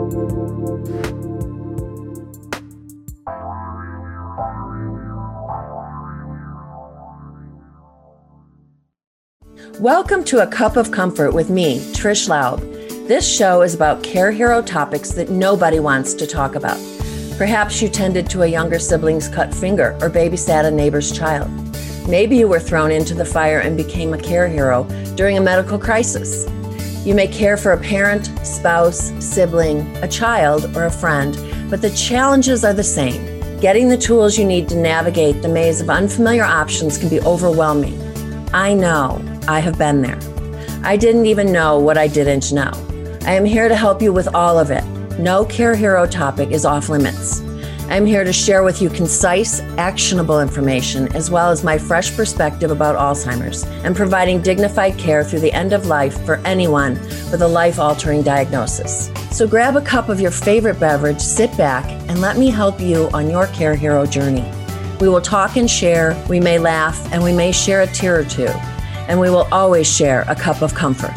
Welcome to A Cup of Comfort with me, Trish Laub. This show is about care hero topics that nobody wants to talk about. Perhaps you tended to a younger sibling's cut finger or babysat a neighbor's child. Maybe you were thrown into the fire and became a care hero during a medical crisis. You may care for a parent, spouse, sibling, a child, or a friend, but the challenges are the same. Getting the tools you need to navigate the maze of unfamiliar options can be overwhelming. I know. I have been there. I didn't even know what I didn't know. I am here to help you with all of it. No care hero topic is off limits. I'm here to share with you concise, actionable information, as well as my fresh perspective about Alzheimer's and providing dignified care through the end of life for anyone with a life-altering diagnosis. So grab a cup of your favorite beverage, sit back, and let me help you on your care hero journey. We will talk and share, we may laugh, and we may share a tear or two. And we will always share a cup of comfort.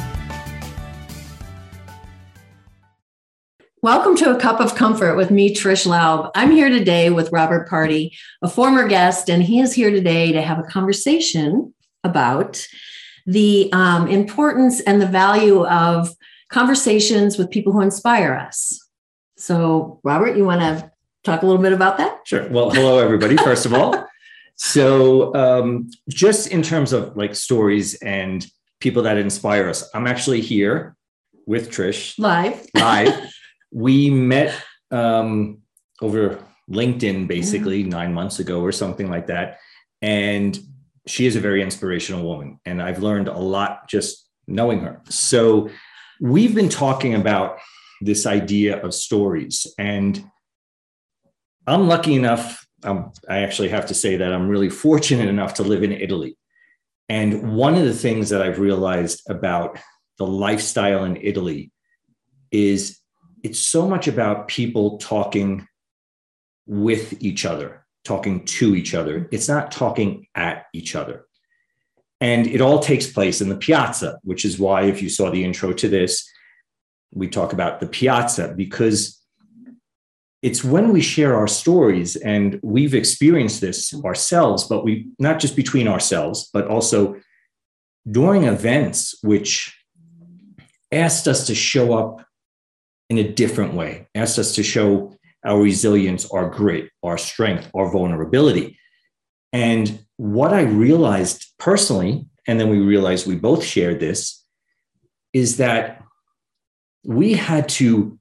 Welcome to A Cup of Comfort with me, Trish Laub. I'm here today with Robert Party, a former guest, and he is here today to have a conversation about the importance and the value of conversations with people who inspire us. So, Robert, you want to talk a little bit about that? Sure. Well, hello, everybody, first of all. So just in terms of like stories and people that inspire us, I'm actually here with Trish. Live. We met over LinkedIn basically 9 months ago or something like that. And she is a very inspirational woman. And I've learned a lot just knowing her. So we've been talking about this idea of stories. And I'm lucky enough, I actually have to say that I'm really fortunate enough to live in Italy. And one of the things that I've realized about the lifestyle in Italy is it's so much about people talking with each other, talking to each other. It's not talking at each other. And it all takes place in the piazza, which is why if you saw the intro to this, we talk about the piazza, because it's when we share our stories, and we've experienced this ourselves, but we not just between ourselves, but also during events which asked us to show up in a different way, asked us to show our resilience, our grit, our strength, our vulnerability. And what I realized personally, and then we realized we both shared this, is that we had to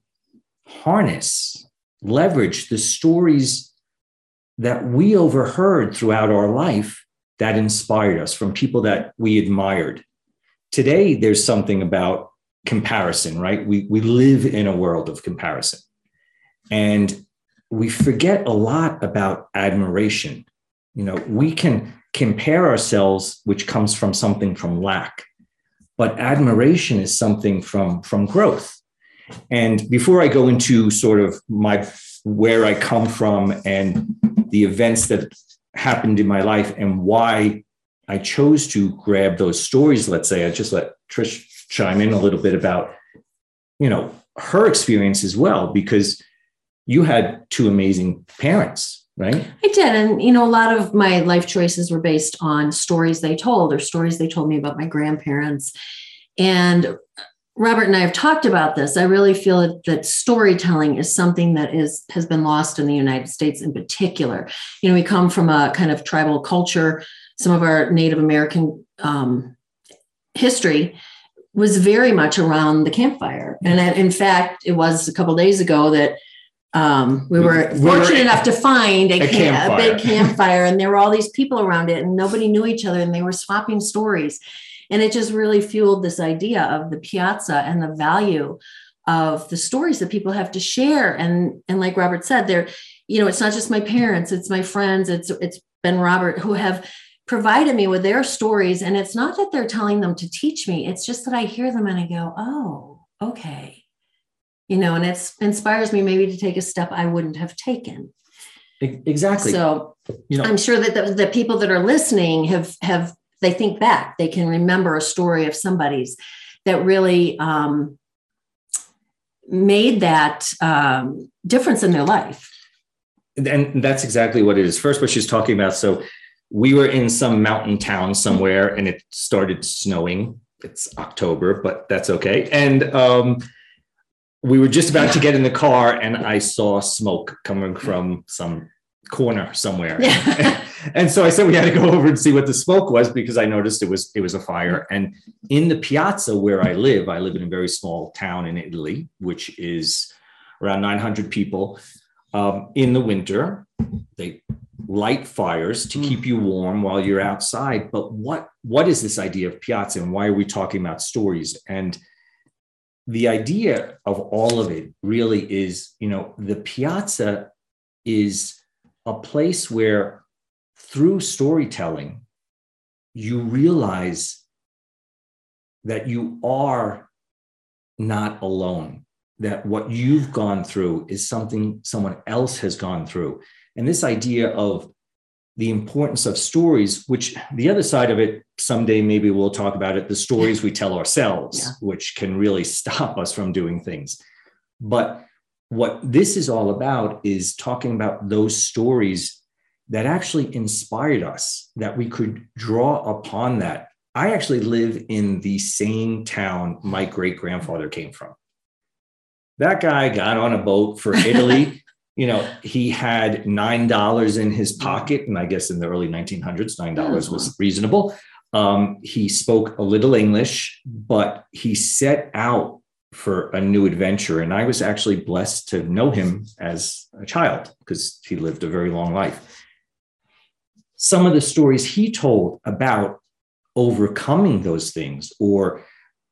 leverage the stories that we overheard throughout our life that inspired us from people that we admired. Today, there's something about comparison, right? We live in a world of comparison. And we forget a lot about admiration. You know, we can compare ourselves, which comes from something from lack, but admiration is something from growth. And before I go into sort of where I come from and the events that happened in my life and why I chose to grab those stories, let's say, I just let Trish chime in a little bit about, her experience as well, because you had two amazing parents, right? I did. And, a lot of my life choices were based on stories they told or stories they told me about my grandparents. And Robert and I have talked about this. I really feel that storytelling is something that has been lost in the United States in particular. We come from a kind of tribal culture. Some of our Native American history was very much around the campfire. And in fact, it was a couple of days ago that we were fortunate enough to find a big campfire, and there were all these people around it, and nobody knew each other, and they were swapping stories. And it just really fueled this idea of the piazza and the value of the stories that people have to share. And like Robert said, it's not just my parents, it's my friends, it's Ben Robert, who have provided me with their stories. And it's not that they're telling them to teach me, it's just that I hear them and I go, oh, okay. And it inspires me maybe to take a step I wouldn't have taken. Exactly. So I'm sure that the people that are listening have they think back, they can remember a story of somebody's that really made that difference in their life. And that's exactly what it is. First, what she's talking about. So we were in some mountain town somewhere and it started snowing. It's October, but that's okay. And we were just about to get in the car and I saw smoke coming from some corner somewhere. Yeah. And so I said we had to go over and see what the smoke was because I noticed it was a fire. And in the piazza where I live in a very small town in Italy, which is around 900 people. In the winter, they light fires to keep you warm while you're outside. But what is this idea of piazza and why are we talking about stories? And the idea of all of it really is, the piazza is a place where through storytelling, you realize that you are not alone, that what you've gone through is something someone else has gone through. And this idea of the importance of stories, which the other side of it, someday maybe we'll talk about it, the stories we tell ourselves, which can really stop us from doing things. But what this is all about is talking about those stories that actually inspired us, that we could draw upon that. I actually live in the same town my great-grandfather came from. That guy got on a boat for Italy. He had $9 in his pocket. And I guess in the early 1900s, $9 was reasonable. He spoke a little English, but he set out for a new adventure. And I was actually blessed to know him as a child because he lived a very long life. Some of the stories he told about overcoming those things or,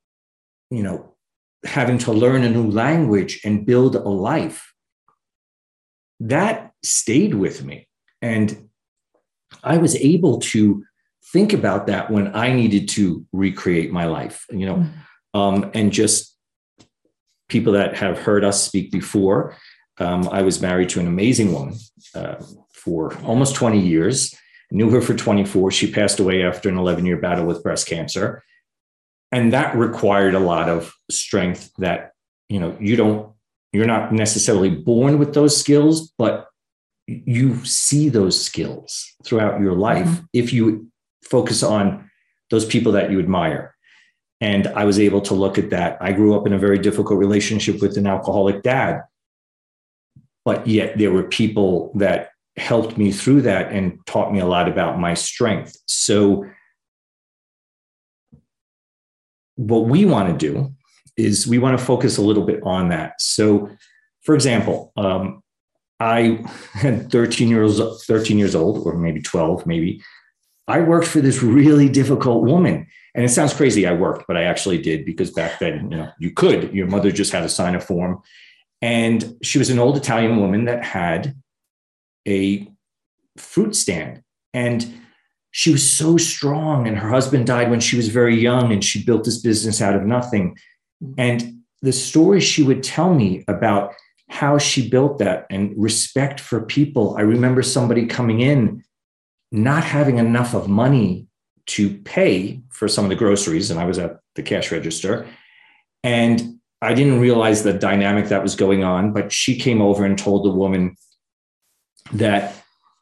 having to learn a new language and build a life, that stayed with me. And I was able to think about that when I needed to recreate my life, and just people that have heard us speak before. I was married to an amazing woman for almost 20 years, knew her for 24. She passed away after an 11-year battle with breast cancer. And that required a lot of strength that, you're not necessarily born with those skills, but you see those skills throughout your life if you focus on those people that you admire. And I was able to look at that. I grew up in a very difficult relationship with an alcoholic dad, but yet there were people that helped me through that and taught me a lot about my strength. So what we want to do is we want to focus a little bit on that. So, for example, I had 13 years old, or maybe 12, maybe. I worked for this really difficult woman. And it sounds crazy I worked, but I actually did because back then, you could. Your mother just had to sign a form. And she was an old Italian woman that had a fruit stand. And she was so strong, and her husband died when she was very young, and she built this business out of nothing. And the stories she would tell me about how she built that and respect for people. I remember somebody coming in, not having enough of money to pay for some of the groceries, and I was at the cash register. And I didn't realize the dynamic that was going on, but she came over and told the woman that,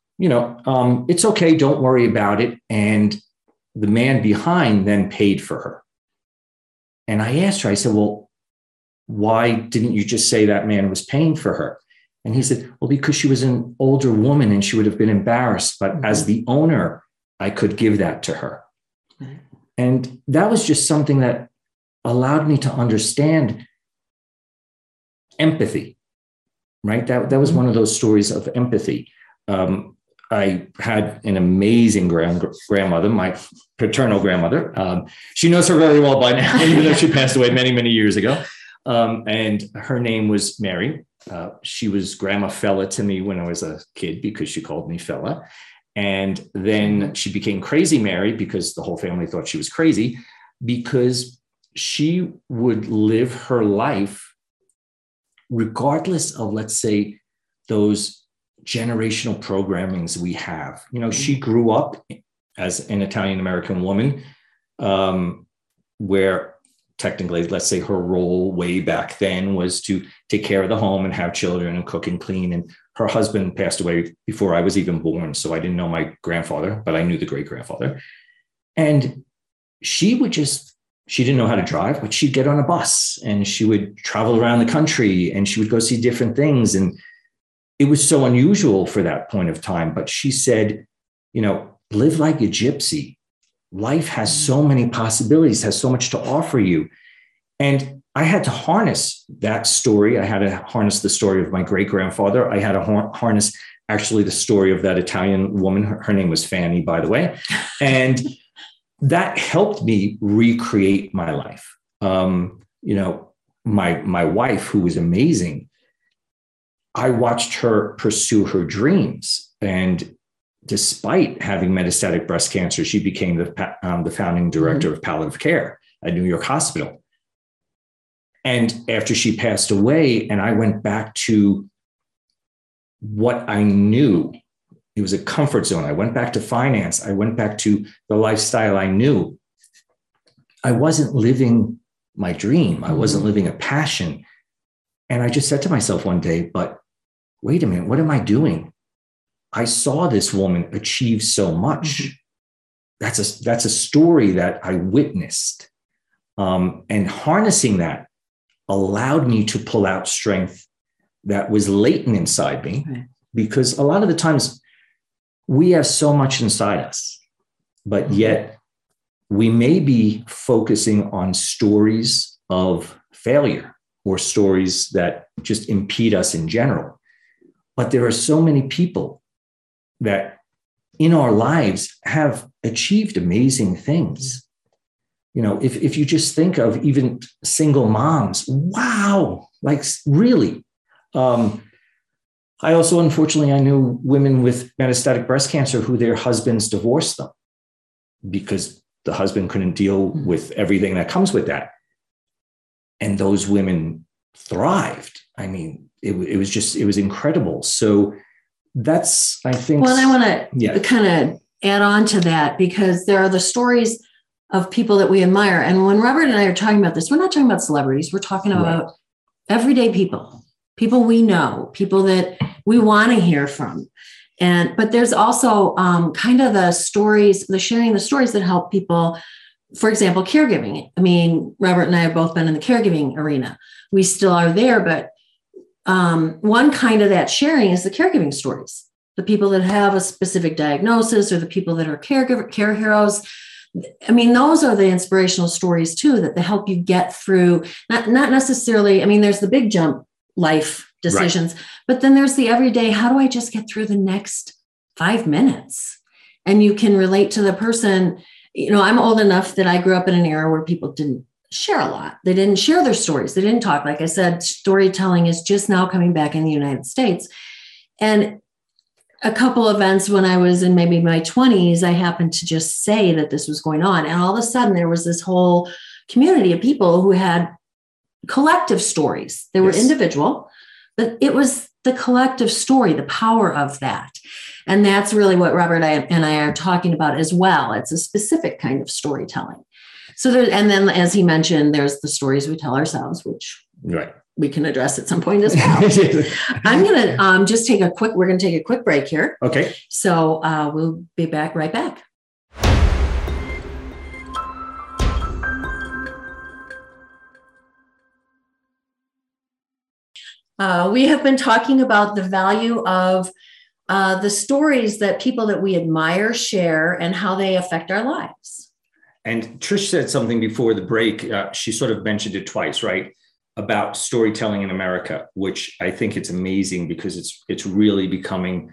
it's okay, don't worry about it. And the man behind then paid for her. And I asked her, I said, well, why didn't you just say that man was paying for her? And he said, well, because she was an older woman and she would have been embarrassed. But as the owner, I could give that to her. And that was just something that allowed me to understand empathy, right? That was one of those stories of empathy. I had an amazing grandmother, my paternal grandmother. She knows her very well by now, even though she passed away many, many years ago. And her name was Mary. She was Grandma Fella to me when I was a kid because she called me Fella. And then she became Crazy Mary because the whole family thought she was crazy, because she would live her life regardless of, let's say, those generational programmings we have. She grew up as an Italian American woman, where technically, let's say her role way back then was to take care of the home and have children and cook and clean. And her husband passed away before I was even born. So I didn't know my grandfather, but I knew the great grandfather. And she didn't know how to drive, but she'd get on a bus and she would travel around the country and she would go see different things. And it was so unusual for that point of time. But she said, live like a gypsy. Life has so many possibilities, has so much to offer you. And I had to harness that story. I had to harness the story of my great grandfather. I had to harness actually the story of that Italian woman. Her name was Fanny, by the way. And that helped me recreate my life. My wife, who was amazing, I watched her pursue her dreams. And despite having metastatic breast cancer, she became the founding director of palliative care at New York Hospital. And after she passed away, and I went back to what I knew, it was a comfort zone. I went back to finance. I went back to the lifestyle I knew. I wasn't living my dream. I wasn't living a passion. And I just said to myself one day, but wait a minute, what am I doing? I saw this woman achieve so much. That's a story that I witnessed. And harnessing that allowed me to pull out strength that was latent inside me. Right. Because a lot of the times we have so much inside us, but yet we may be focusing on stories of failure or stories that just impede us in general. But there are so many people that in our lives have achieved amazing things. If you just think of even single moms, wow, like really. I also, unfortunately, I knew women with metastatic breast cancer who their husbands divorced them because the husband couldn't deal with everything that comes with that. And those women thrived. I mean, it was incredible. So that's, I think. Well, I want to kind of add on to that, because there are the stories of people that we admire. And when Robert and I are talking about this, we're not talking about celebrities. We're talking about everyday people we know, people that we want to hear from. But there's also kind of the sharing the stories that help people. For example, caregiving. I mean, Robert and I have both been in the caregiving arena. We still are there, but one kind of that sharing is the caregiving stories. The people that have a specific diagnosis or the people that are care heroes. I mean, those are the inspirational stories too, that they help you get through, not necessarily, I mean, there's the big jump life decisions, but then there's the everyday, how do I just get through the next 5 minutes? And you can relate to the person. I'm old enough that I grew up in an era where people didn't share a lot. They didn't share their stories. They didn't talk. Like I said, storytelling is just now coming back in the United States. And a couple events when I was in maybe my 20s, I happened to just say that this was going on. And all of a sudden there was this whole community of people who had collective stories. They were individual, but it was the collective story, the power of that. And that's really what Robert and I are talking about as well. It's a specific kind of storytelling. So and then as he mentioned, there's the stories we tell ourselves, which we can address at some point as well. I'm going to just we're going to take a quick break here. Okay. So we'll be right back. We have been talking about the value of the stories that people that we admire share and how they affect our lives. And Trish said something before the break. She sort of mentioned it twice, right? About storytelling in America, which I think it's amazing because it's really becoming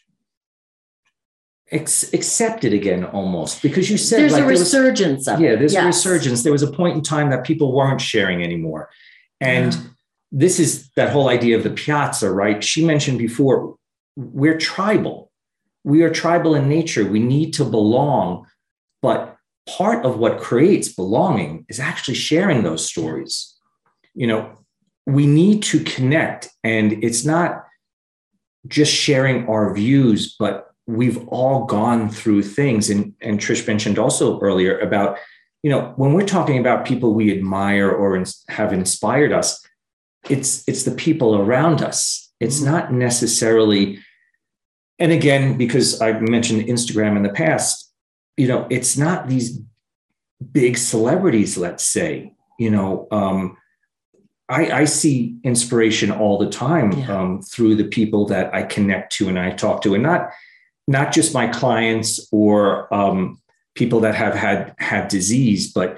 accepted again, almost. Because you said there's a resurgence of it. Yeah, there's a resurgence. There was a point in time that people weren't sharing anymore. And this is that whole idea of the piazza, right? She mentioned before, we're tribal. We are tribal in nature. We need to belong. But part of what creates belonging is actually sharing those stories. We need to connect, and it's not just sharing our views, but we've all gone through things. And Trish mentioned also earlier about when we're talking about people we admire or have inspired us, it's the people around us. It's not necessarily, and again, because I mentioned Instagram in the past, it's not these big celebrities, let's say. I see inspiration all the time through the people that I connect to and I talk to, and not just my clients or people that have had disease, but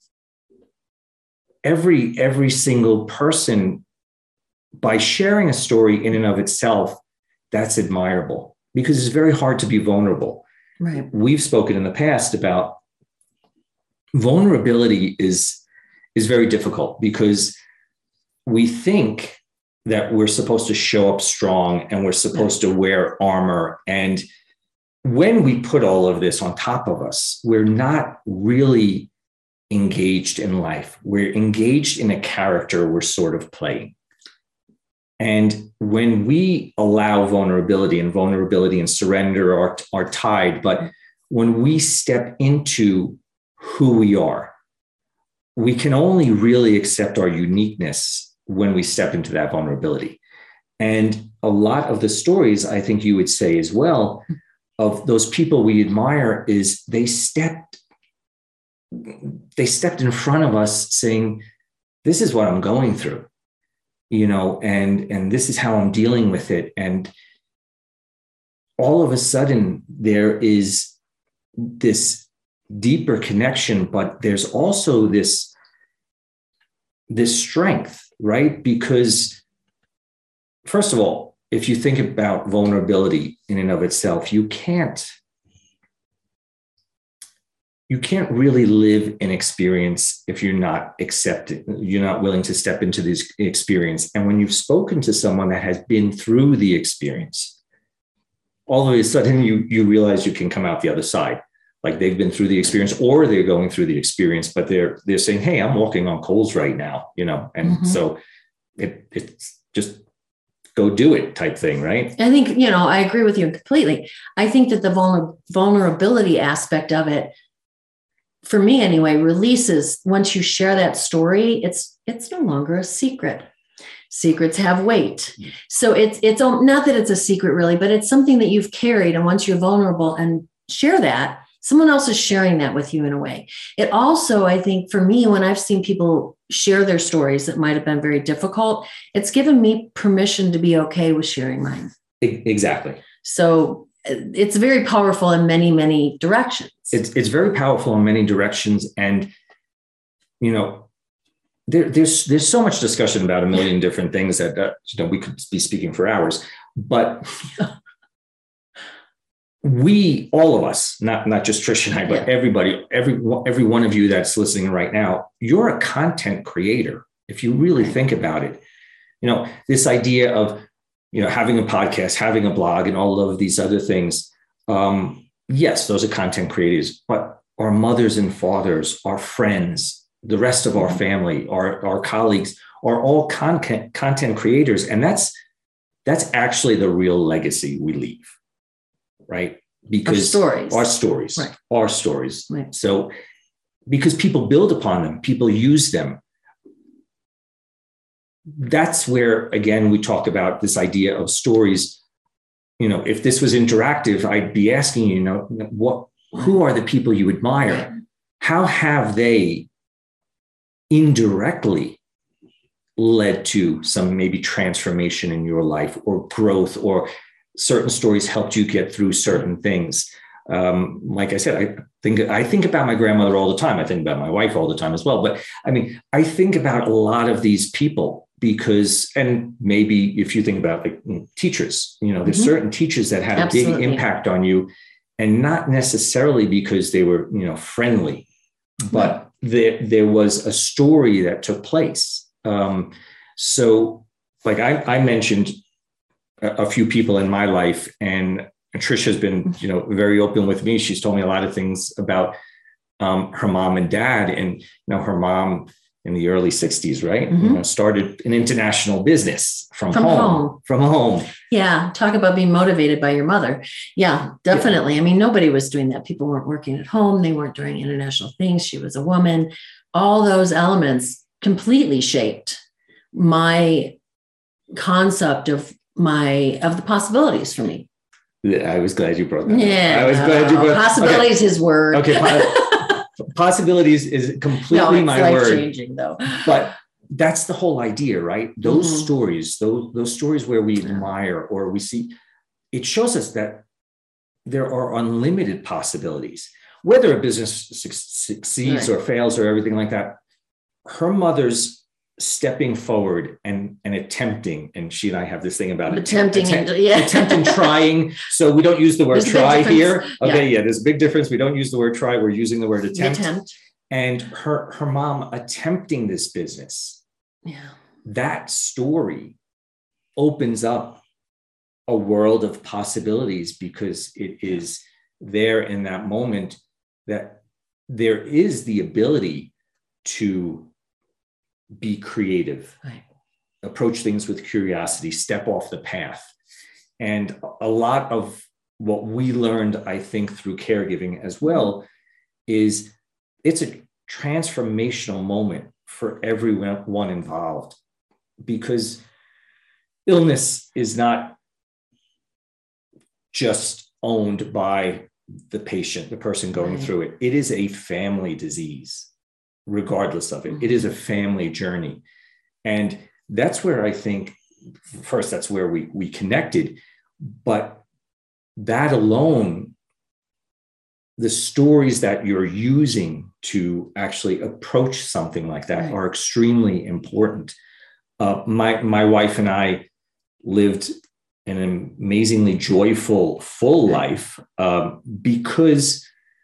every single person, by sharing a story in and of itself, that's admirable, because it's very hard to be vulnerable. Right. We've spoken in the past about vulnerability is very difficult, because we think that we're supposed to show up strong and we're supposed to wear armor. And when we put all of this on top of us, we're not really engaged in life. We're engaged in a character we're sort of playing. And when we allow vulnerability and surrender are tied, but when we step into who we are, we can only really accept our uniqueness when we step into that vulnerability. And a lot of the stories, I think you would say as well, of those people we admire, is they stepped in front of us saying, this is what I'm going through, and this is how I'm dealing with it. And all of a sudden there is this deeper connection, but there's also this strength, right? Because first of all, if you think about vulnerability in and of itself, you can't really live an experience if you're not willing to step into this experience. And when you've spoken to someone that has been through the experience, all of a sudden you realize you can come out the other side. Like they've been through the experience, or they're going through the experience, but they're saying, hey, I'm walking on coals right now, and so it's just go do it type thing, right? I think, I agree with you completely. I think that the vulnerability aspect of it, for me anyway, releases once you share that story. It's no longer a secret. Secrets have weight. So it's not that it's a secret really, but it's something that you've carried. And once you're vulnerable and share that, someone else is sharing that with you in a way. It also, I think for me, when I've seen people share their stories that might have been very difficult, it's given me permission to be okay with sharing mine. Exactly. So it's very powerful in many, many directions. It's very powerful in many directions. And, there's so much discussion about a million different things that, we could be speaking for hours, but we, all of us, not just Trish and I, but everybody, every one of you that's listening right now, you're a content creator. If you really think about it, this idea of, having a podcast, having a blog, and all of these other things. Yes, those are content creators, but our mothers and fathers, our friends, the rest of our family, our colleagues are all content creators. And that's actually the real legacy we leave. Right? Because our stories. Right. So because people build upon them, people use them. That's where, again, we talk about this idea of stories. If this was interactive, I'd be asking who are the people you admire? How have they indirectly led to some maybe transformation in your life, or growth, or certain stories helped you get through certain things? Like I said, I think about my grandmother all the time. I think about my wife all the time as well. But I think about a lot of these people because, and maybe if you think about teachers, there's certain teachers that had a big impact on you, and not necessarily because they were, friendly, but there was a story that took place. So like I mentioned a few people in my life, and Trish has been, very open with me. She's told me a lot of things about her mom and dad, and her mom in the early 60s, right? Started an international business from home. Yeah. Talk about being motivated by your mother. Yeah, definitely. I mean, nobody was doing that. People weren't working at home. They weren't doing international things. She was a woman. All those elements completely shaped my concept of the possibilities for me. Yeah, I was glad you brought that up. Yeah. I was glad you brought possibilities, his word. Okay. Possibilities is completely my word. Life-changing, though. But that's the whole idea, right? Those stories, those stories where we admire or we see, it shows us that there are unlimited possibilities. Whether a business succeeds or fails or everything like that, her mother's stepping forward and attempting, and she and I have this thing about attempting, trying. So we don't use the word try here. Okay, there's a big difference. We don't use the word try. We're using the word attempt. And her mom attempting this business. Yeah. That story opens up a world of possibilities because it is there in that moment that there is the ability to be creative, approach things with curiosity, step off the path. And a lot of what we learned, I think, through caregiving as well, is it's a transformational moment for everyone involved, because illness is not just owned by the patient, the person going through it. It is a family disease. Regardless of it, it is a family journey. And that's where I think, first, that's where we connected. But that alone, the stories that you're using to actually approach something like that are extremely important. My wife and I lived an amazingly joyful, full life because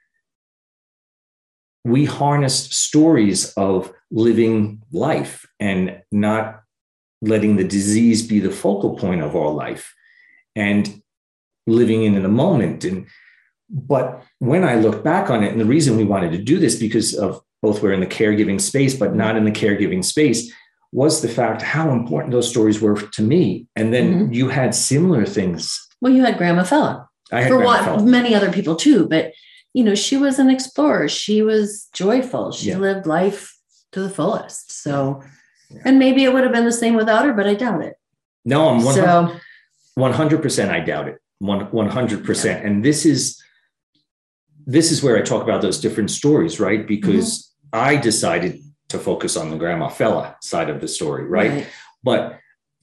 we harnessed stories of living life and not letting the disease be the focal point of our life and living in the moment. But when I look back on it, and the reason we wanted to do this, because of both we're in the caregiving space, but not in the caregiving space, was the fact how important those stories were to me. And then you had similar things. Well, you had Grandma Fella. I had Grandma Fella. Many other people too, but she was an explorer. She was joyful. She lived life to the fullest. So, and maybe it would have been the same without her, but I doubt it. No, I'm 100%. I doubt it. 100%. Yeah. And this is where I talk about those different stories, right? Because I decided to focus on the Grandma Fella side of the story, right? But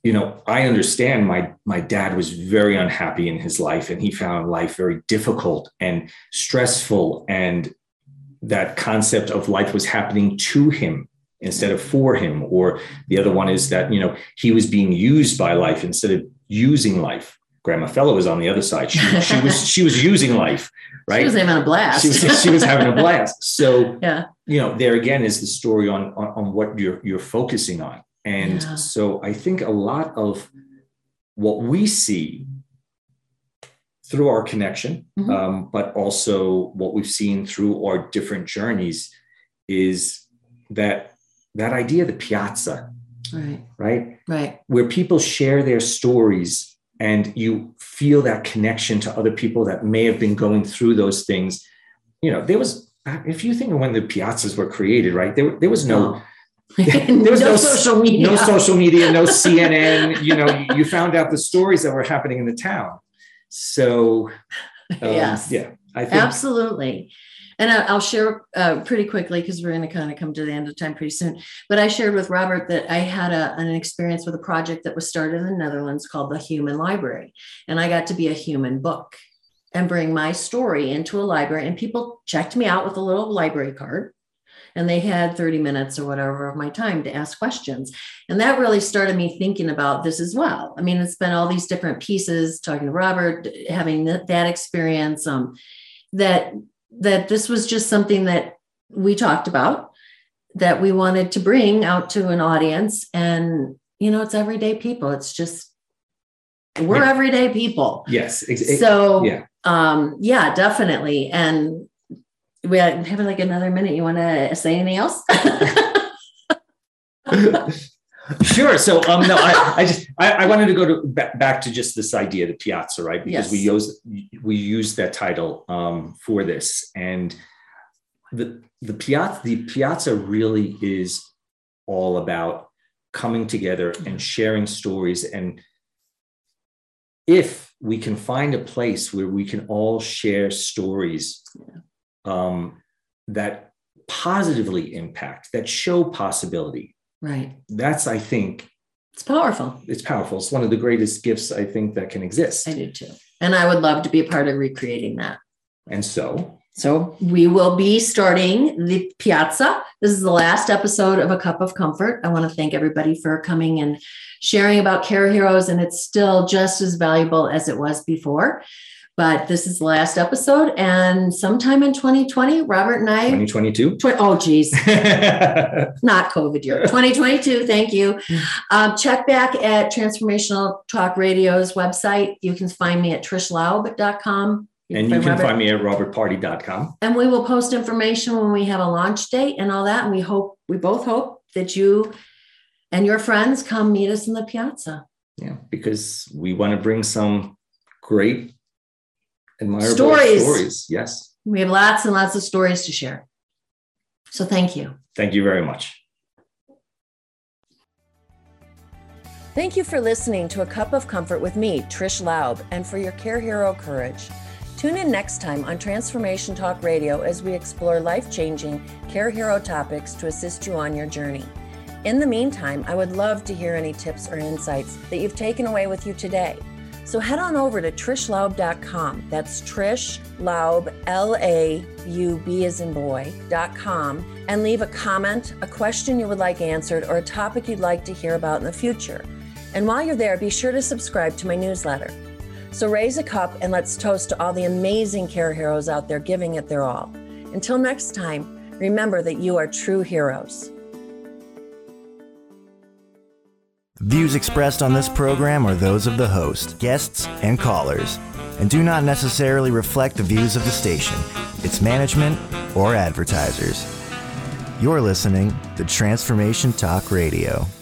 I understand my dad was very unhappy in his life, and he found life very difficult and stressful. And that concept of life was happening to him instead of for him. Or the other one is that, he was being used by life instead of using life. Grandma Fella was on the other side. She was using life, right? She was having a blast. She was having a blast. So, there again is the story on what you're focusing on. And so I think a lot of what we see through our connection, but also what we've seen through our different journeys is that idea of the piazza, right? Where people share their stories and you feel that connection to other people that may have been going through those things. There was, if you think of when the piazzas were created, right, there was no... there was no social media, no CNN. You found out the stories that were happening in the town. So, I think absolutely. And I'll share pretty quickly because we're going to kind of come to the end of time pretty soon. But I shared with Robert that I had an experience with a project that was started in the Netherlands called the Human Library, and I got to be a human book and bring my story into a library, and people checked me out with a little library card. And they had 30 minutes or whatever of my time to ask questions. And that really started me thinking about this as well. I mean, it's been all these different pieces, talking to Robert, having that experience, that this was just something that we talked about, that we wanted to bring out to an audience. And, it's everyday people. It's just, we're everyday people. Yes. So, definitely. And we have like another minute. You want to say anything else? Sure. So no, I wanted to go back to just this idea, the piazza, right? Because we use that title for this, and the piazza really is all about coming together and sharing stories. And if we can find a place where we can all share stories that positively impact, that show possibility. Right. That's, I think, it's powerful. It's powerful. It's one of the greatest gifts I think that can exist. I do too. And I would love to be a part of recreating that. And so we will be starting the piazza. This is the last episode of A Cup of Comfort. I want to thank everybody for coming and sharing about Care Heroes. And it's still just as valuable as it was before. But this is the last episode. And sometime in 2020, Robert and I... 2022? Oh, geez. Not COVID year. 2022. Thank you. Check back at Transformational Talk Radio's website. You can find me at trishlaub.com. And you can find me at robertparty.com. And we will post information when we have a launch date and all that. And we both hope that you and your friends come meet us in the piazza. Yeah, because we want to bring some great, admirable stories. Yes. We have lots and lots of stories to share. So thank you. Thank you very much. Thank you for listening to A Cup of Comfort with me, Trish Laub, and for your Care Hero courage. Tune in next time on Transformation Talk Radio as we explore life-changing Care Hero topics to assist you on your journey. In the meantime, I would love to hear any tips or insights that you've taken away with you today. So head on over to trishlaub.com. That's Trish Laub, L-A-U-B as in boy.com, and leave a comment, a question you would like answered, or a topic you'd like to hear about in the future. And while you're there, be sure to subscribe to my newsletter. So raise a cup and let's toast to all the amazing Care Heroes out there giving it their all. Until next time, remember that you are true heroes. The views expressed on this program are those of the host, guests, and callers, and do not necessarily reflect the views of the station, its management, or advertisers. You're listening to Transformation Talk Radio.